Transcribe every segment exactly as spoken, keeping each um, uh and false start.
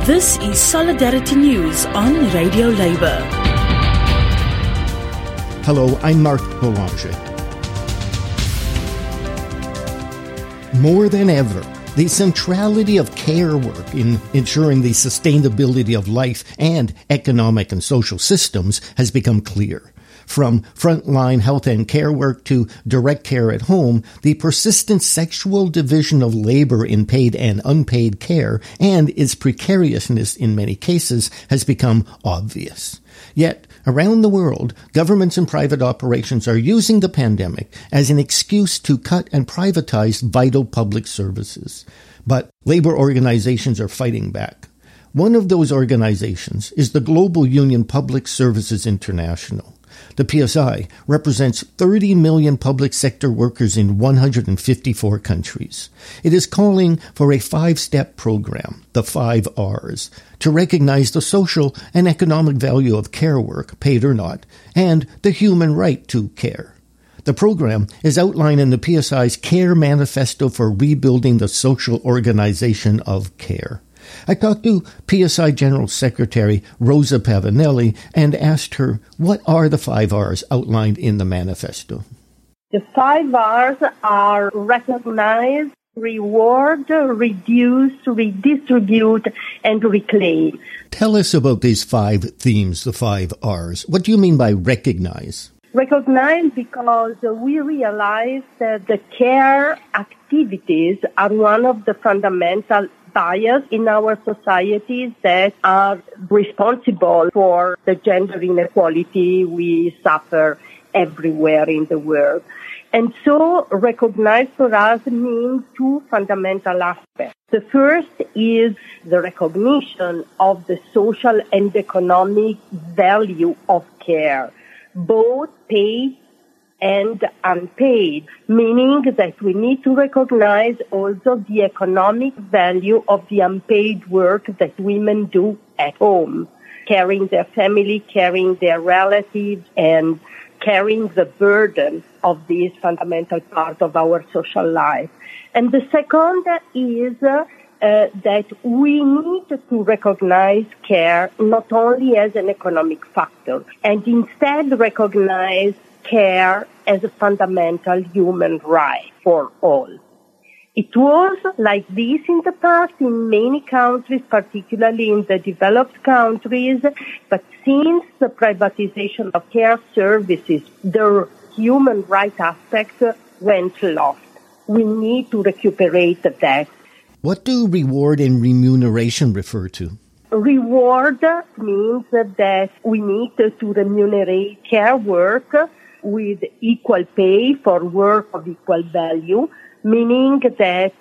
This is Solidarity News on Radio Labour. Hello, I'm Mark Boulanger. More than ever, the centrality of care work in ensuring the sustainability of life and economic and social systems has become clear. From frontline health and care work to direct care at home, the persistent sexual division of labor in paid and unpaid care and its precariousness in many cases has become obvious. Yet, around the world, governments and private operations are using the pandemic as an excuse to cut and privatize vital public services. But labor organizations are fighting back. One of those organizations is the Global Union Public Services International. The P S I represents thirty million public sector workers in one hundred fifty-four countries. It is calling for a five-step program, the five R's, to recognize the social and economic value of care work, paid or not, and the human right to care. The program is outlined in the P S I's Care Manifesto for Rebuilding the Social Organization of Care. I talked to P S I General Secretary Rosa Pavanelli and asked her what are the five R's outlined in the manifesto. The five R's are recognize, reward, reduce, redistribute, and reclaim. Tell us about these five themes, the five R's. What do you mean by recognize? Recognize because we realize that the care activities are one of the fundamental bias in our societies that are responsible for the gender inequality we suffer everywhere in the world. And so recognize for us means two fundamental aspects. The first is the recognition of the social and economic value of care, both paid and unpaid, meaning that we need to recognize also the economic value of the unpaid work that women do at home, caring their family, caring their relatives, and carrying the burden of this fundamental part of our social life. And the second is uh, uh, that we need to recognize care not only as an economic factor, and instead recognize care as a fundamental human right for all. It was like this in the past in many countries, particularly in the developed countries, but since the privatization of care services, the human right aspect went lost. We need to recuperate that. What do reward and remuneration refer to? Reward means that we need to remunerate care work with equal pay for work of equal value, meaning that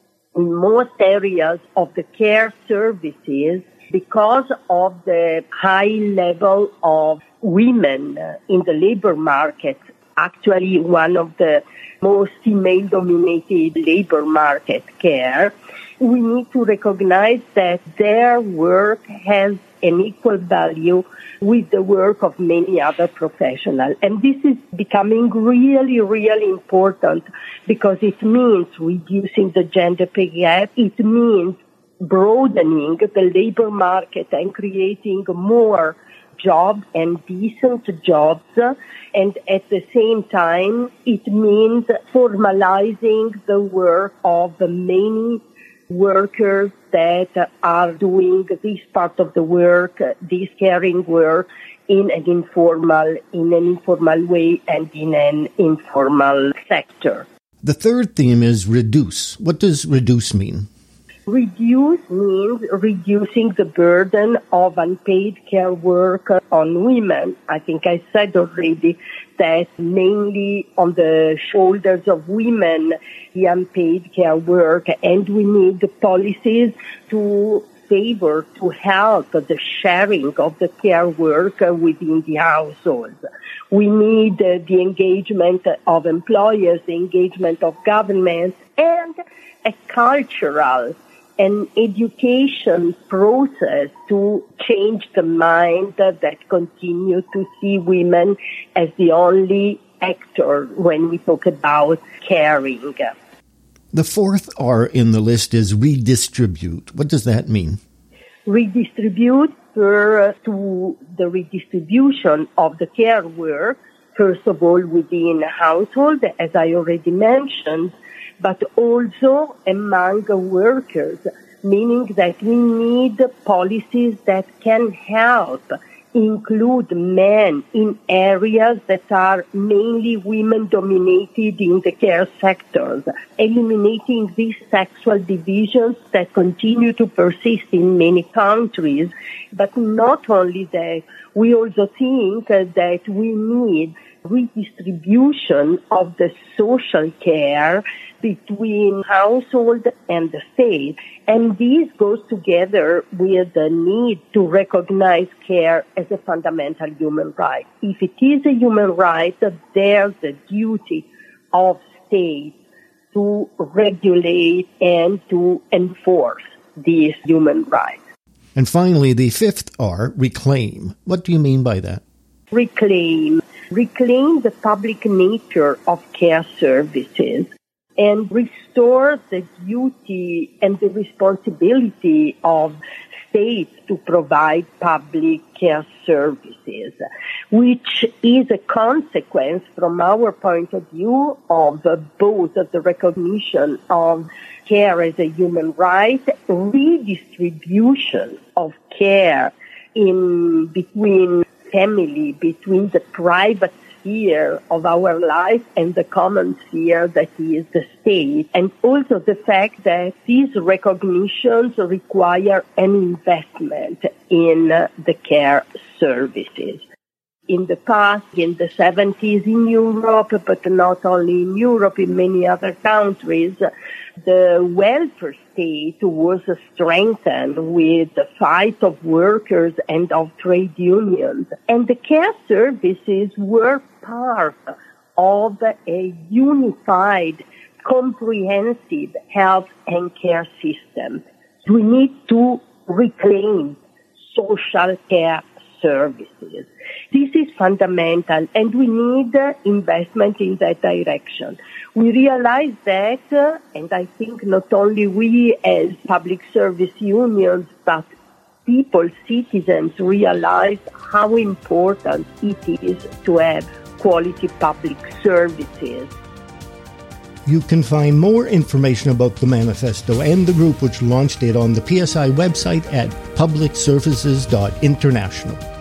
in most areas of the care services, because of the high level of women in the labor market, actually one of the most female-dominated labor market care, we need to recognize that their work has an equal value with the work of many other professionals. And this is becoming really, really important because it means reducing the gender pay gap. It means broadening the labor market and creating more jobs and decent jobs. And at the same time, it means formalizing the work of many workers that are doing this part of the work, this caring work, in an informal, in an informal way and in an informal sector. The third theme is reduce. What does reduce mean? Reduce means reducing the burden of unpaid care work on women. I think I said already that mainly on the shoulders of women, the unpaid care work, and we need policies to favor, to help the sharing of the care work within the household. We need uh, the engagement of employers, the engagement of governments, and a cultural and education process to change the mind that continue to see women as the only actor when we talk about caring. The fourth R in the list is redistribute. What does that mean? Redistribute refers to the redistribution of the care work, first of all within a household, as I already mentioned, but also among workers, meaning that we need policies that can help include men in areas that are mainly women-dominated in the care sectors, eliminating these sexual divisions that continue to persist in many countries. But not only that, we also think that we need redistribution of the social care between household and the state. And this goes together with the need to recognize care as a fundamental human right. If it is a human right, there's a duty of states to regulate and to enforce these human rights. And finally, the fifth R, reclaim. What do you mean by that? Reclaim. Reclaim the public nature of care services and restore the duty and the responsibility of states to provide public care services, which is a consequence from our point of view of both the recognition of care as a human right, redistribution of care in between family, between the private sphere of our life and the common sphere that is the state, and also the fact that these recognitions require an investment in the care services. In the past, in the seventies in Europe, but not only in Europe, in many other countries, the welfare state was strengthened with the fight of workers and of trade unions. And the care services were part of a unified, comprehensive health and care system. We need to reclaim social care services. This is fundamental, and we need uh, investment in that direction. We realize that, uh, and I think not only we as public service unions, but people, citizens realize how important it is to have quality public services. You can find more information about the manifesto and the group which launched it on the P S I website at public services dot international.